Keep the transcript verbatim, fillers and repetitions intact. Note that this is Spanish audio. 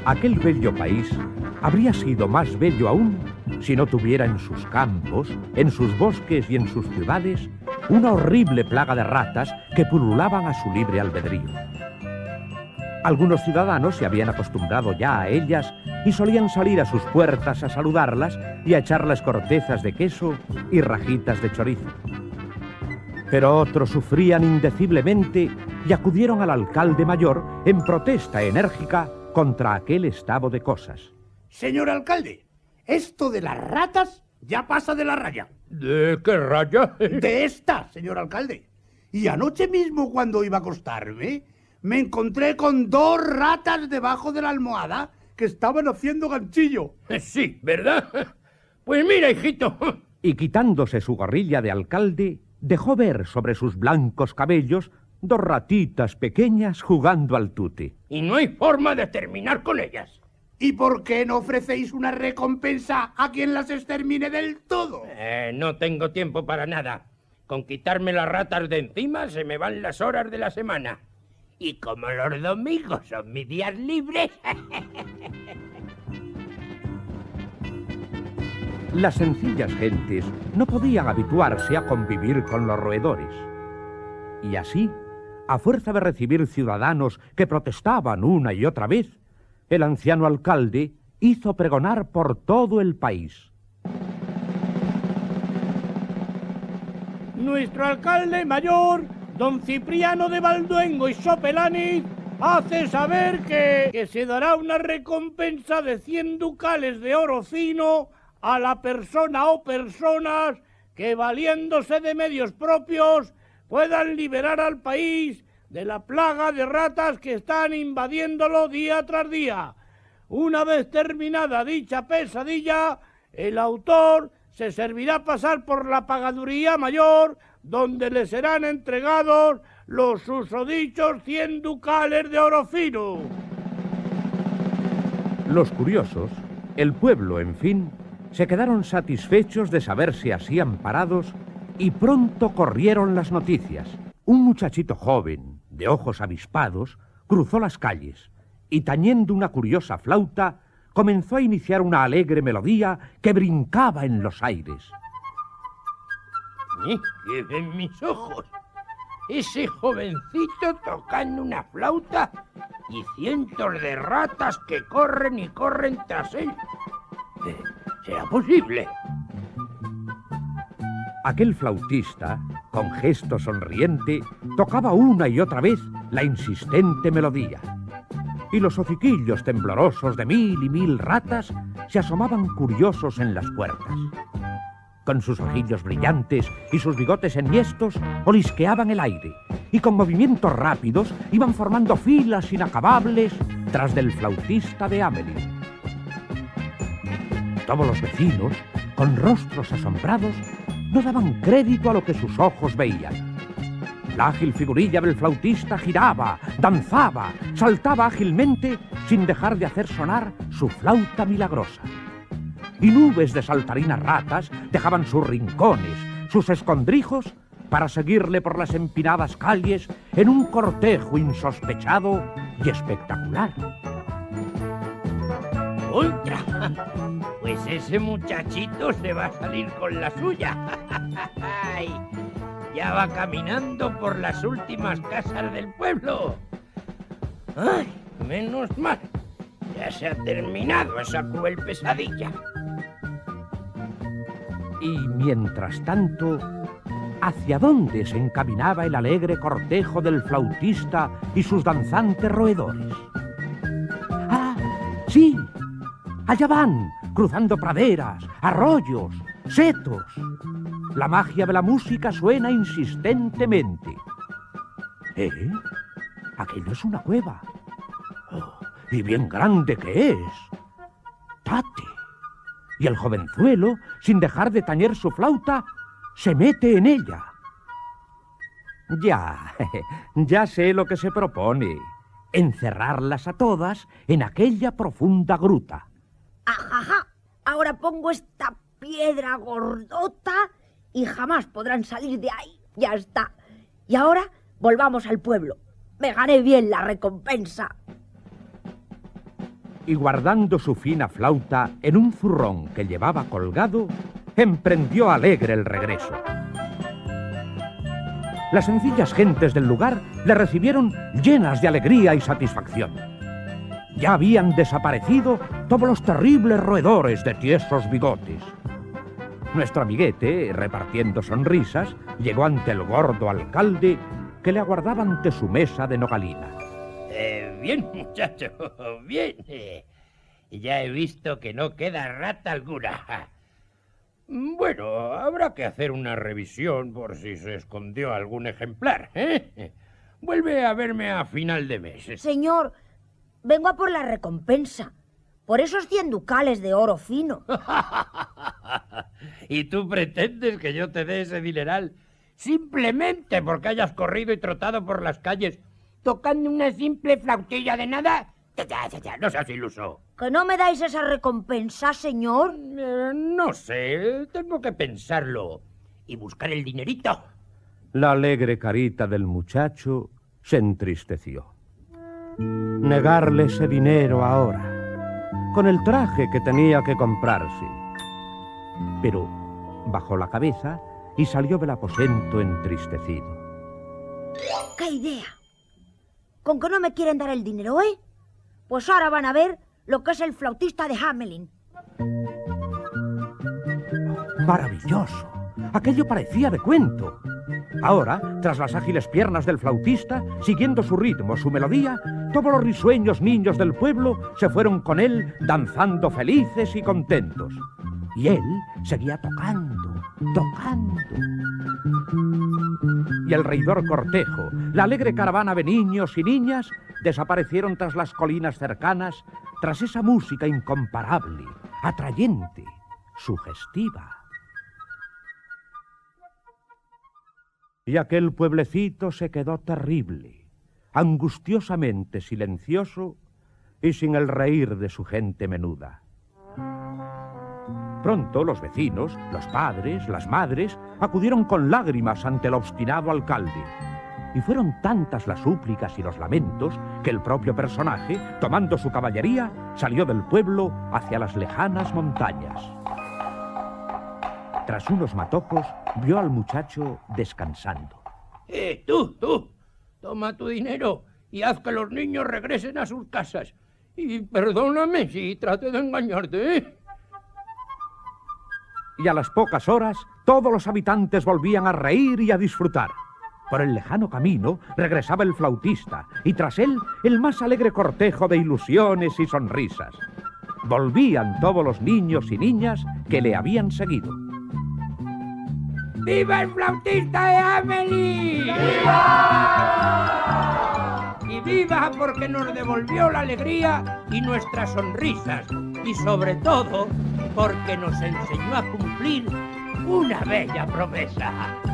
Aquel bello país habría sido más bello aún si no tuviera en sus campos, en sus bosques y en sus ciudades una horrible plaga de ratas que pululaban a su libre albedrío. Algunos ciudadanos se habían acostumbrado ya a ellas y solían salir a sus puertas a saludarlas y a echarles cortezas de queso y rajitas de chorizo. Pero otros sufrían indeciblemente y acudieron al alcalde mayor en protesta enérgica contra aquel estado de cosas. Señor alcalde, esto de las ratas ya pasa de la raya. ¿De qué raya? De esta, señor alcalde. Y anoche mismo, cuando iba a acostarme, me encontré con dos ratas debajo de la almohada que estaban haciendo ganchillo. Sí, ¿verdad? Pues mira, hijito. Y quitándose su gorrilla de alcalde, dejó ver sobre sus blancos cabellos dos ratitas pequeñas jugando al tute. Y no hay forma de terminar con ellas. ¿Y por qué no ofrecéis una recompensa a quien las extermine del todo? Eh, no tengo tiempo para nada. Con quitarme las ratas de encima se me van las horas de la semana. Y como los domingos son mis días libres... Las sencillas gentes no podían habituarse a convivir con los roedores. Y así, a fuerza de recibir ciudadanos que protestaban una y otra vez, el anciano alcalde hizo pregonar por todo el país. Nuestro alcalde mayor, don Cipriano de Valduengo y Sopelani, hace saber que, que se dará una recompensa de cien ducales de oro fino a la persona o personas que, valiéndose de medios propios, puedan liberar al país de la plaga de ratas que están invadiéndolo día tras día. Una vez terminada dicha pesadilla, el autor se servirá pasar por la pagaduría mayor, donde le serán entregados los susodichos cien ducales de oro fino. Los curiosos, el pueblo, en fin, se quedaron satisfechos de saberse así amparados y pronto corrieron las noticias. Un muchachito joven, de ojos avispados, cruzó las calles y, tañendo una curiosa flauta, comenzó a iniciar una alegre melodía que brincaba en los aires. ¿Eh? ¿Qué ven mis ojos? Ese jovencito tocando una flauta y cientos de ratas que corren y corren tras él. Eh, ¿Será posible? Aquel flautista, con gesto sonriente, tocaba una y otra vez la insistente melodía. Y los hociquillos temblorosos de mil y mil ratas se asomaban curiosos en las puertas. Con sus ojillos brillantes y sus bigotes enhiestos, olisqueaban el aire y con movimientos rápidos iban formando filas inacabables tras del flautista de Amelín. Todos los vecinos, con rostros asombrados, no daban crédito a lo que sus ojos veían. La ágil figurilla del flautista giraba, danzaba, saltaba ágilmente sin dejar de hacer sonar su flauta milagrosa. Y nubes de saltarinas ratas dejaban sus rincones, sus escondrijos, para seguirle por las empinadas calles en un cortejo insospechado y espectacular. ¡Ultra! Pues ese muchachito se va a salir con la suya. Ya va caminando por las últimas casas del pueblo. ¡Ay! Menos mal. Ya se ha terminado esa cruel pesadilla. Y mientras tanto, ¿hacia dónde se encaminaba el alegre cortejo del flautista y sus danzantes roedores? ¡Ah! ¡Sí! Allá van, cruzando praderas, arroyos, setos. La magia de la música suena insistentemente. ¿Eh? Aquello es una cueva. Oh, y bien grande que es. ¡Tate! Y el jovenzuelo, sin dejar de tañer su flauta, se mete en ella. Ya, ya sé lo que se propone. Encerrarlas a todas en aquella profunda gruta. Ajaja, ahora pongo esta piedra gordota y jamás podrán salir de ahí. Ya está. Y ahora volvamos al pueblo. Me gané bien la recompensa. y guardando su fina flauta en un zurrón que llevaba colgado, emprendió alegre el regreso. Las sencillas gentes del lugar le recibieron llenas de alegría y satisfacción. Ya habían desaparecido todos los terribles roedores de tiesos bigotes. Nuestro amiguete, repartiendo sonrisas, llegó ante el gordo alcalde que le aguardaba ante su mesa de nogalina. Eh, bien, muchacho, bien. Eh, ya he visto que no queda rata alguna. Bueno, habrá que hacer una revisión por si se escondió algún ejemplar, ¿eh? Vuelve a verme a final de mes. Señor, vengo a por la recompensa. Por esos cien ducales de oro fino. ¿Y tú pretendes que yo te dé ese dineral simplemente porque hayas corrido y trotado por las calles tocando una simple flautilla de nada? Ya, ya, ya, no seas iluso. ¿Que no me dais esa recompensa, señor? Eh, no sé, tengo que pensarlo y buscar el dinerito. La alegre carita del muchacho se entristeció. Negarle ese dinero ahora, con el traje que tenía que comprarse. Pero bajó la cabeza y salió del aposento entristecido. ¡Qué idea! ¿Con que no me quieren dar el dinero, eh? Pues ahora van a ver lo que es el flautista de Hamelin. ¡Maravilloso! Aquello parecía de cuento. Ahora, tras las ágiles piernas del flautista, siguiendo su ritmo, su melodía, todos los risueños niños del pueblo se fueron con él danzando felices y contentos. Y él seguía tocando, tocando. Y el reidor cortejo, la alegre caravana de niños y niñas, desaparecieron tras las colinas cercanas, tras esa música incomparable, atrayente, sugestiva. Y aquel pueblecito se quedó terrible, angustiosamente silencioso y sin el reír de su gente menuda. Pronto los vecinos, los padres, las madres, acudieron con lágrimas ante el obstinado alcalde. Y fueron tantas las súplicas y los lamentos que el propio personaje, tomando su caballería, salió del pueblo hacia las lejanas montañas. Tras unos matocos, vio al muchacho descansando. ¡Eh, tú, tú! Toma tu dinero y haz que los niños regresen a sus casas. Y perdóname si traté de engañarte, ¿eh? Y a las pocas horas, todos los habitantes volvían a reír y a disfrutar. Por el lejano camino regresaba el flautista, y tras él el más alegre cortejo de ilusiones y sonrisas. Volvían todos los niños y niñas que le habían seguido. ¡Viva el flautista de Hamelin! ¡Viva! Y viva porque nos devolvió la alegría y nuestras sonrisas. Y sobre todo, porque nos enseñó a cumplir una bella promesa.